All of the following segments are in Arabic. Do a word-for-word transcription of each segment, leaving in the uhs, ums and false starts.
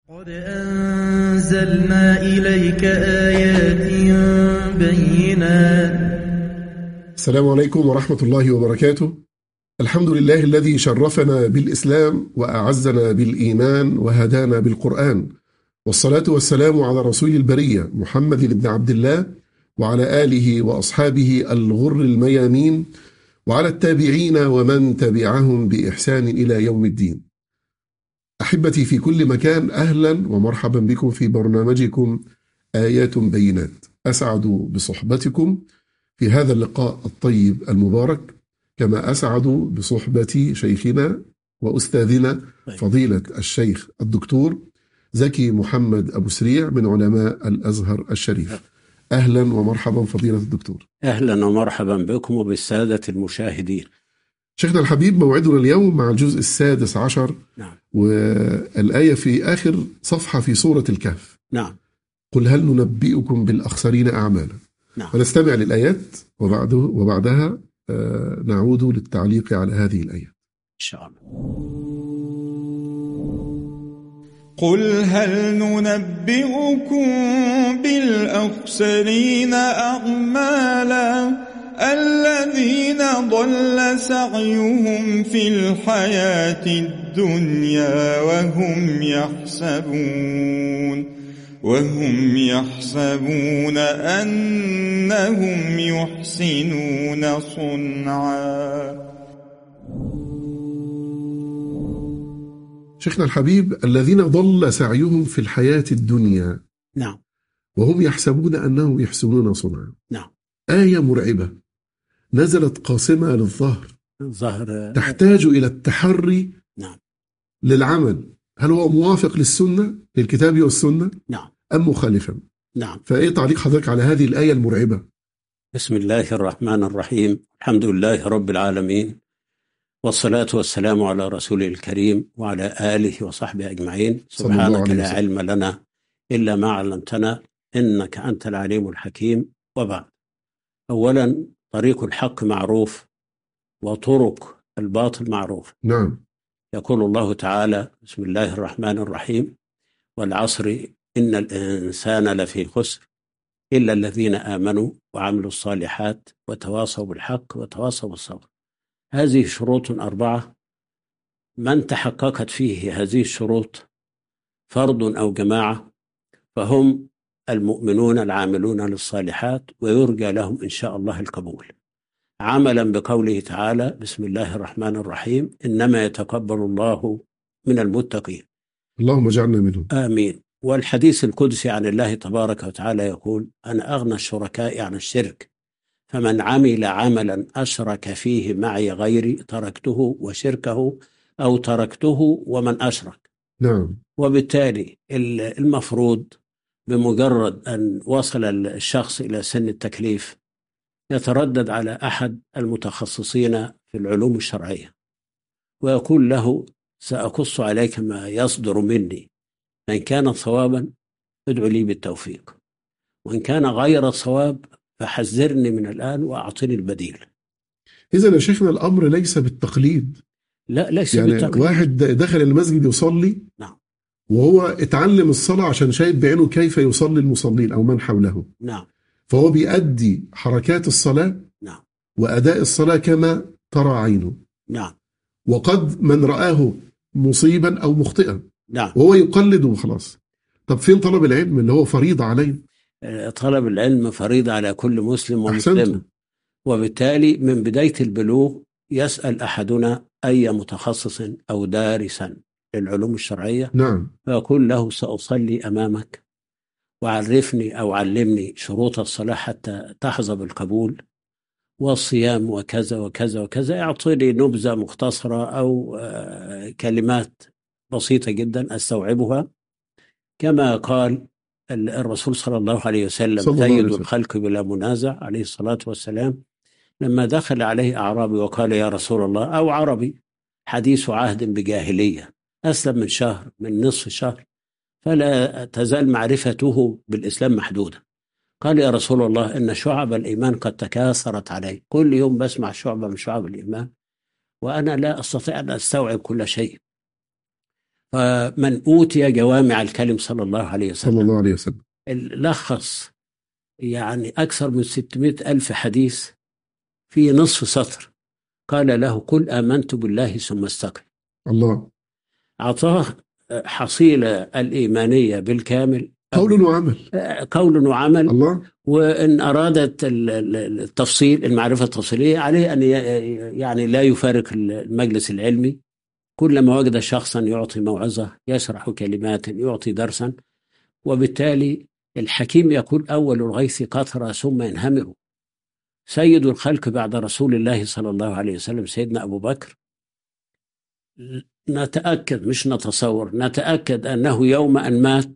قد أنزلنا إليك آيات بينات. السلام عليكم ورحمة الله وبركاته. الحمد لله الذي شرفنا بالإسلام وأعزنا بالإيمان وهدانا بالقرآن، والصلاة والسلام على رسول البرية محمد بن عبد الله وعلى آله وأصحابه الغر الميامين وعلى التابعين ومن تبعهم بإحسان إلى يوم الدين. أحبتي في كل مكان، أهلا ومرحبا بكم في برنامجكم آيات بينات. أسعد بصحبتكم في هذا اللقاء الطيب المبارك، كما أسعد بصحبة شيخنا وأستاذنا فضيلة الشيخ الدكتور زكي محمد أبو سريع من علماء الأزهر الشريف. أهلا ومرحبا فضيلة الدكتور. أهلا ومرحبا بكم وبالسادة المشاهدين. شيخنا الحبيب، موعدنا اليوم مع الجزء السادس عشر. نعم. والآية في آخر صفحة في سورة الكهف. نعم. قل هل ننبئكم بالأخسرين أعمالا. نعم. ونستمع للآيات وبعده وبعدها نعود للتعليق على هذه الآيات إن شاء الله. قل هل ننبئكم بالأخسرين أعمالا الذين ضل سعيهم في الحياة الدنيا وهم يحسبون وهم يحسبون أنهم يحسنون صنعا. شيخنا الحبيب، الذين ضل سعيهم في الحياة الدنيا نعم وهم يحسبون أنهم يحسنون صنعا. نعم. آية مرعبة نزلت قاصمة للظهر، ظهر تحتاج إلى التحري نعم للعمل. هل هو موافق للسنة للكتاب والسنة نعم أم مخالفا؟ نعم. فإيه تعليق حضرتك على هذه الآية المرعبة؟ بسم الله الرحمن الرحيم. الحمد لله رب العالمين، والصلاة والسلام على رسوله الكريم وعلى آله وصحبه أجمعين. سبحانك لا علم لنا إلا ما علمتنا إنك أنت العليم الحكيم. وبعد، أولا طريق الحق معروف وطرق الباطل معروف. نعم. يقول الله تعالى: بسم الله الرحمن الرحيم: والعصر إن الإنسان لفي خسر إلا الذين آمنوا وعملوا الصالحات وتواصوا بالحق وتواصوا بالصبر. هذه شروط أربعة، من تحققت فيه هذه الشروط فرد أو جماعة فهم المؤمنون العاملون للصالحات، ويرجى لهم إن شاء الله القبول، عملا بقوله تعالى: بسم الله الرحمن الرحيم: إنما يتقبل الله من المتقين. اللهم اجعلنا منهم. آمين. والحديث القدسي عن الله تبارك وتعالى يقول: أنا أغنى الشركاء عن الشرك، فمن عمل عملا أشرك فيه معي غيري تركته وشركه أو تركته ومن أشرك. نعم. وبالتالي المفروض بمجرد أن وصل الشخص إلى سن التكليف يتردد على أحد المتخصصين في العلوم الشرعية ويقول له: سأقص عليك ما يصدر مني، فإن كان صوابا ادعو لي بالتوفيق، وإن كان غير صواب فحذرني من الآن وأعطني البديل. إذا يا شيخنا الأمر ليس بالتقليد. لا، ليس يعني بالتقليد. واحد دخل المسجد يصلي، نعم، وهو اتعلم الصلاة عشان شايف بعينه كيف يصلي المصلين أو من حوله. نعم. فهو بيأدي حركات الصلاة نعم. وأداء الصلاة كما ترى عينه. نعم. وقد من رآه مصيبا أو مخطئا، نعم، وهو يقلد وخلاص. طب فين طلب العلم اللي هو فريضة علينا؟ طلب العلم فريضة على كل مسلم ومسلمة. وبالتالي من بداية البلوغ يسأل أحدنا أي متخصص أو دارسا للعلوم الشرعية. نعم. فيقول له: سأصلي أمامك وعرفني أو علمني شروط الصلاة حتى تحظى بالقبول، والصيام وكذا وكذا وكذا. يعطيني نبذة مختصرة أو كلمات بسيطة جدا أستوعبها، كما قال الرسول صلى الله عليه وسلم: سيد الخلق بلا منازع عليه الصلاة والسلام، لما دخل عليه أعرابي وقال: يا رسول الله، أو عربي حديث عهد بجاهلية أسلم من شهر من نصف شهر فلا تزال معرفته بالإسلام محدودة، قال: يا رسول الله، إن شعب الإيمان قد تكاثرت علي، كل يوم بسمع شعبة من شعب الإيمان وأنا لا أستطيع أن أستوعب كل شيء. فمن أوتي جوامع الكلم صلى الله عليه وسلم صلى الله عليه وسلم لخص يعني أكثر من ستمائة ألف حديث في نصف سطر، قال له قل آمنت بالله ثم استقم. الله. أعطاه حصيلة الإيمانية بالكامل، قول وعمل. قول وعمل. الله. وإن أرادت التفصيل المعرفة التفصيلية عليه أن يعني لا يفارق المجلس العلمي، كلما وجد شخصا يعطي موعظة، يشرح كلمات، يعطي درسا. وبالتالي الحكيم يقول أول الغيث قطرة ثم ينهمر. سيد الخلق بعد رسول الله صلى الله عليه وسلم سيدنا أبو بكر، نتأكد مش نتصور، نتأكد أنه يوم أن مات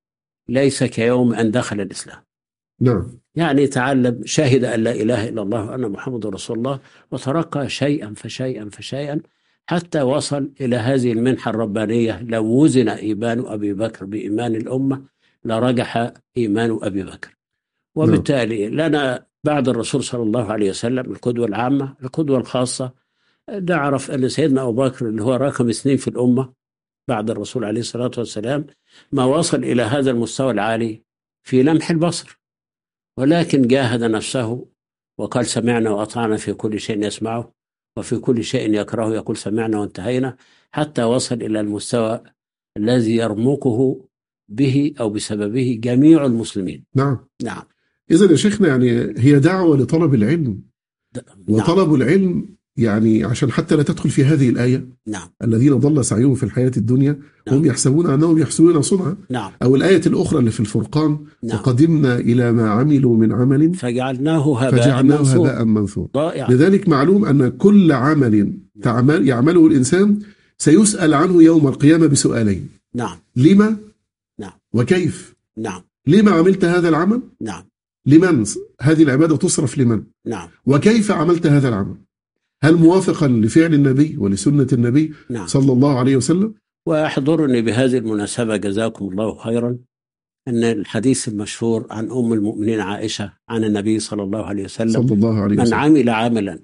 ليس كيوم أن دخل الإسلام. نعم. يعني تعلم، شهد أن لا إله إلا الله وأن محمد رسول الله، وترقى شيئا فشيئا فشيئا حتى وصل إلى هذه المنحة الربانية. لو وزن إيمان أبي بكر بإيمان الأمة لرجح إيمان أبي بكر. وبالتالي لنا بعد الرسول صلى الله عليه وسلم القدوة العامة، القدوة الخاصة. نعرف أن سيدنا أبو بكر اللي هو رقم اثنين في الأمة بعد الرسول عليه الصلاة والسلام ما وصل إلى هذا المستوى العالي في لمح البصر، ولكن جاهد نفسه وقال سمعنا وأطعنا في كل شيء يسمعه وفي كل شيء يكرهه يقول سمعنا وانتهينا، حتى وصل إلى المستوى الذي يرمقه به أو بسببه جميع المسلمين. نعم. نعم. إذن يا شيخنا يعني هي دعوة لطلب العلم. وطلب نعم. العلم يعني عشان حتى لا تدخل في هذه الآية. نعم. الذين ضل سعيهم في الحياة الدنيا نعم. هم يحسبون أنهم يحسنون صنعا. نعم. أو الآية الأخرى اللي في الفرقان نعم. وقدمنا إلى ما عملوا من عمل فجعلناه هباء فجعلناه منثورا. هباء منثورا. رائع. لذلك معلوم أن كل عمل تعمل يعمله الإنسان سيسأل عنه يوم القيامة بسؤالين. نعم. لما؟ نعم. وكيف؟ نعم. لما عملت هذا العمل؟ نعم. لمن هذه العبادة تصرف لمن؟ نعم. وكيف عملت هذا العمل؟ هل موافقا لفعل النبي ولسنة النبي نعم. صلى الله عليه وسلم؟ وأحضرني بهذه المناسبة جزاكم الله خيرا أن الحديث المشهور عن أم المؤمنين عائشة عن النبي صلى الله عليه وسلم صلى الله عليه من وسلم عمل عملا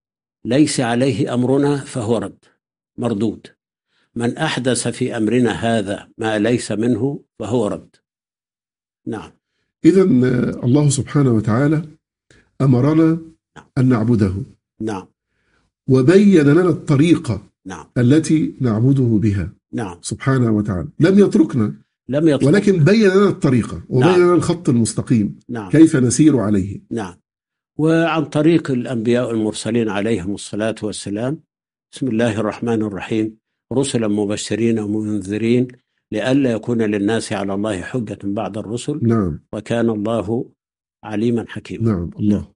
ليس عليه أمرنا فهو رد مردود، من أحدث في أمرنا هذا ما ليس منه فهو رد. نعم. إذن الله سبحانه وتعالى أمرنا أن نعبده. نعم. وبين لنا الطريقة نعم. التي نعبده بها. نعم. سبحانه وتعالى لم يتركنا، لم يترك. ولكن بين لنا الطريقة وبين نعم. لنا الخط المستقيم. نعم. كيف نسير عليه. نعم. وعن طريق الأنبياء المرسلين عليهم الصلاة والسلام. بسم الله الرحمن الرحيم. رسلا مبشرين ومنذرين لئلا يكون للناس على الله حجة بعد الرسل. نعم. وكان الله عليما حكيما. نعم. الله.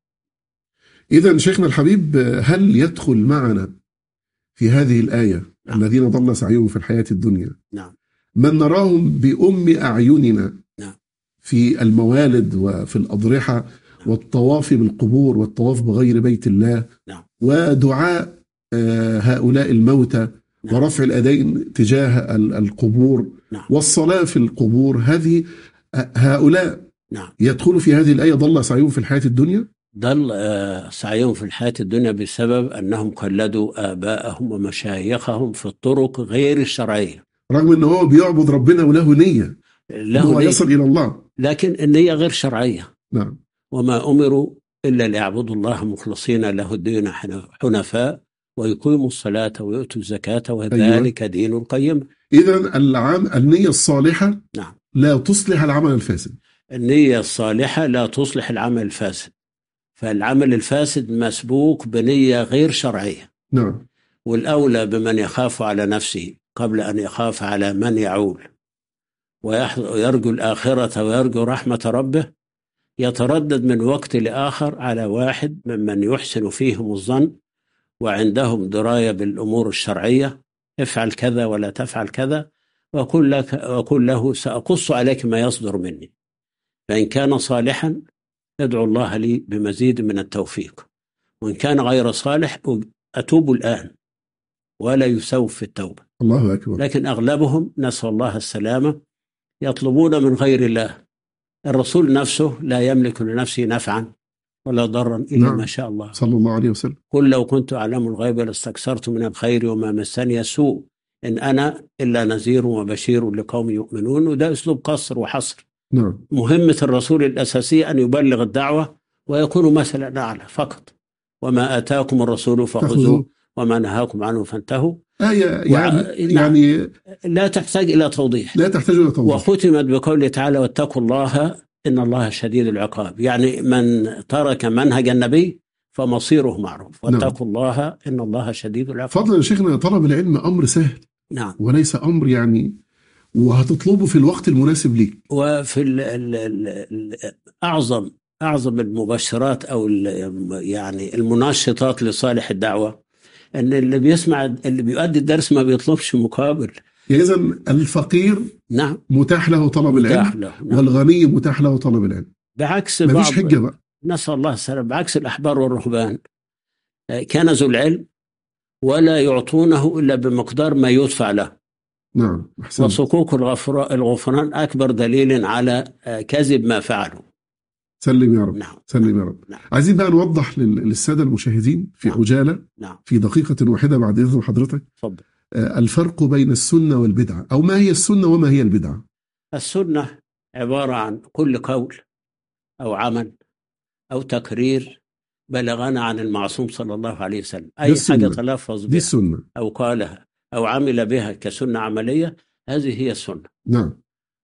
إذن شيخنا الحبيب، هل يدخل معنا في هذه الآية نعم. الذين ضل سعيهم في الحياة الدنيا نعم. من نراهم بأم أعيننا نعم. في الموالد وفي الأضرحة نعم. والطواف بالقبور والطواف بغير بيت الله. نعم. ودعاء هؤلاء الموتى. نعم. ورفع الأيدين تجاه القبور. نعم. والصلاة في القبور. هذه هؤلاء نعم. يدخل في هذه الآية ضل سعيهم في الحياة الدنيا. ضل سعيهم في الحياة الدنيا بسبب أنهم قلدوا آباءهم ومشايخهم في الطرق غير الشرعية، رغم أنه هو بيعبد ربنا وله نية له هو نية. يصل إلى الله، لكن النية غير شرعية. نعم. وما أمروا إلا ليعبدوا الله مخلصين له الدين حنفاء ويقيموا الصلاة ويؤتوا الزكاة وذلك أيوة. دين القيم. إذن العام النية الصالحة نعم. لا تصلح العمل الفاسد. النية الصالحة لا تصلح العمل الفاسد، فالعمل الفاسد مسبوق بنية غير شرعية. نعم. والأولى بمن يخاف على نفسه قبل أن يخاف على من يعول ويرجو الآخرة ويرجو رحمة ربه، يتردد من وقت لآخر على واحد ممن يحسن فيهم الظن وعندهم دراية بالأمور الشرعية، افعل كذا ولا تفعل كذا، وقل لك وقل له سأقص عليك ما يصدر مني، فإن كان صالحا ادعو الله لي بمزيد من التوفيق، وإن كان غير صالح أتوب الآن ولا يسوف في التوبة. الله أكبر. لكن أغلبهم نسأل الله السلامة يطلبون من غير الله. الرسول نفسه لا يملك لنفسه نفعا ولا ضرا إلا نعم. ما شاء الله صلى الله عليه وسلم. قل لو كنت أعلم الغيب لاستكثرت من الخير وما مسني السوء إن أنا إلا نذير وبشير لقوم يؤمنون، وده أسلوب قصر وحصر. نعم. مهمة الرسول الأساسية أن يبلغ الدعوة ويكون مثلا أعلى فقط. وما آتاكم الرسول فخذوه وما نهاكم عنه فانتهوا. آية يعني, و... يعني لا تحتاج إلى توضيح. لا تحتاج إلى توضيح. وختمت بقوله تعالى واتقوا الله إن الله شديد العقاب. يعني من ترك منهج النبي فمصيره معروف. واتقوا نعم. الله إن الله شديد العقاب. فضلا يا شيخنا، طلب العلم أمر سهل. نعم. وليس أمر يعني وهتطلبه في الوقت المناسب ليك. وفي ال ال ال أعظم أعظم المبشرات أو يعني المنشطات لصالح الدعوة أن اللي بيسمع اللي بيؤدي الدرس ما بيطلبش مقابل. إذن الفقير نعم متاح له طلب متاح العلم له. نعم. والغني متاح له طلب العلم. بعكس ما بعض فيش حجة بقى. نسأل الله السلام. بعكس الأحبار والرهبان كنزوا العلم ولا يعطونه إلا بمقدار ما يدفع له. نعم. أحسن. وصكوك الغفران أكبر دليل على كذب ما فعلوا. سلم يا رب. نعم. سلم يا رب. نعم. عايزين بقى نوضح للسادة المشاهدين في نعم. عجالة نعم. في دقيقة واحدة بعد إذن حضرتك. فضل. الفرق بين السنة والبدعة، أو ما هي السنة وما هي البدعة؟ السنة عبارة عن كل قول أو عمل أو تقرير بلغنا عن المعصوم صلى الله عليه وسلم. أي حاجة تلفظ بها السنة. أو قالها أو عمل بها كسنة عملية، هذه هي السنة. نعم.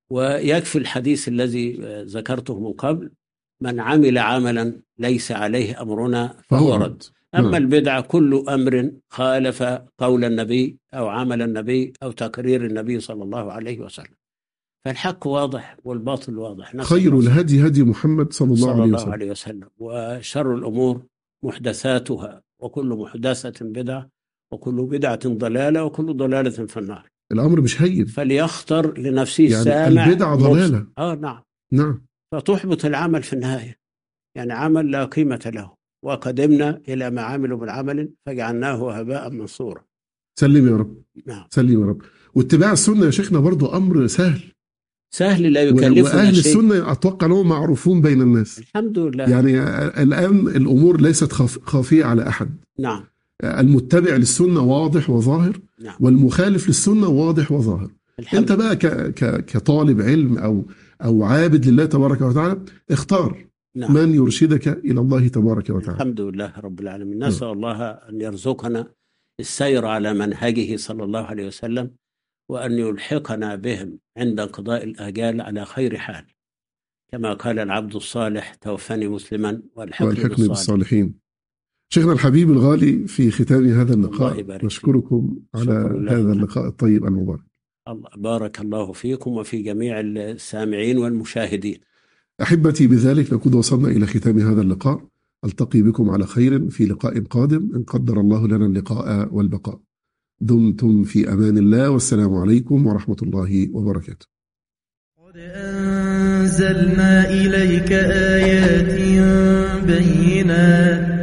ويكفي الحديث الذي ذكرته من قبل: من عمل عملا ليس عليه أمرنا فهو رد. أما نعم. البدعة كل أمر خالف قول النبي أو عمل النبي أو تقرير النبي صلى الله عليه وسلم. فالحق واضح والباطل واضح. خير الهدي هدي محمد صلى الله, صلى عليه, الله وسلم. عليه وسلم. وشر الأمور محدثاتها وكل محدثة بدعة وكل بدعة ضلالة وكل ضلالة في النار. الأمر مش هين. فليختر لنفسه يعني السامع. البدعة ضلالة. آه نعم. نعم. فتحبط العمل في النهاية. يعني عمل لا قيمة له. وقدمنا إلى ما عملوا من عمل فجعلناه هباء منصورا. سلم يا رب. نعم. سلم يا رب. واتباع السنة يا شيخنا برضو أمر سهل. سهل لا يكلفنا شيء. وأهل السنة أتوقع أنهم معروفون بين الناس. الحمد لله. يعني الآن الأمور ليست خافية على أحد. نعم. المتبع للسنة واضح وظاهر. نعم. والمخالف للسنة واضح وظاهر. أنت بقى ك ك كطالب علم أو أو عابد لله تبارك وتعالى اختار. نعم. من يرشدك إلى الله تبارك وتعالى. الحمد لله رب العالمين. نسأل نعم. الله أن يرزقنا السير على منهجه صلى الله عليه وسلم، وأن يلحقنا بهم عند انقضاء الآجال على خير حال، كما قال العبد الصالح: توفني مسلما والحقني بالصالحين. بالصالحين. شيخنا الحبيب الغالي، في ختام هذا اللقاء نشكركم على هذا اللقاء الطيب المبارك. الله بارك الله فيكم وفي جميع السامعين والمشاهدين. أحبتي، بذلك نكون وصلنا إلى ختام هذا اللقاء. ألتقي بكم على خير في لقاء قادم إن قدر الله لنا اللقاء والبقاء. دمتم في أمان الله، والسلام عليكم ورحمة الله وبركاته. قد أنزلنا إليك آيات بينات